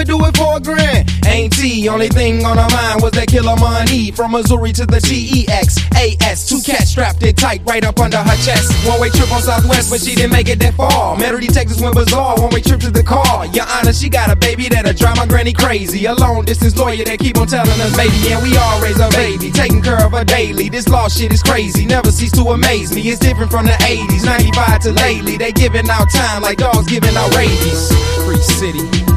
would do it for $1,000. Ain't T, only thing on her mind was that killer money. From Missouri to the TEXAS, 2 cats strapped it tight right up under her chest. One-way trip on Southwest, but she didn't make it that far. Met her Texas went bizarre, one-way trip to the car. Your Honor, she got a baby that'll drive my granny crazy. A long-distance lawyer that keep on telling us, baby, and we all raise a baby, taking care of her daily. This law shit is crazy, never cease to amaze me. It's different from the 80s, 95 to lately. They giving out time like dogs giving out rabies. Free city.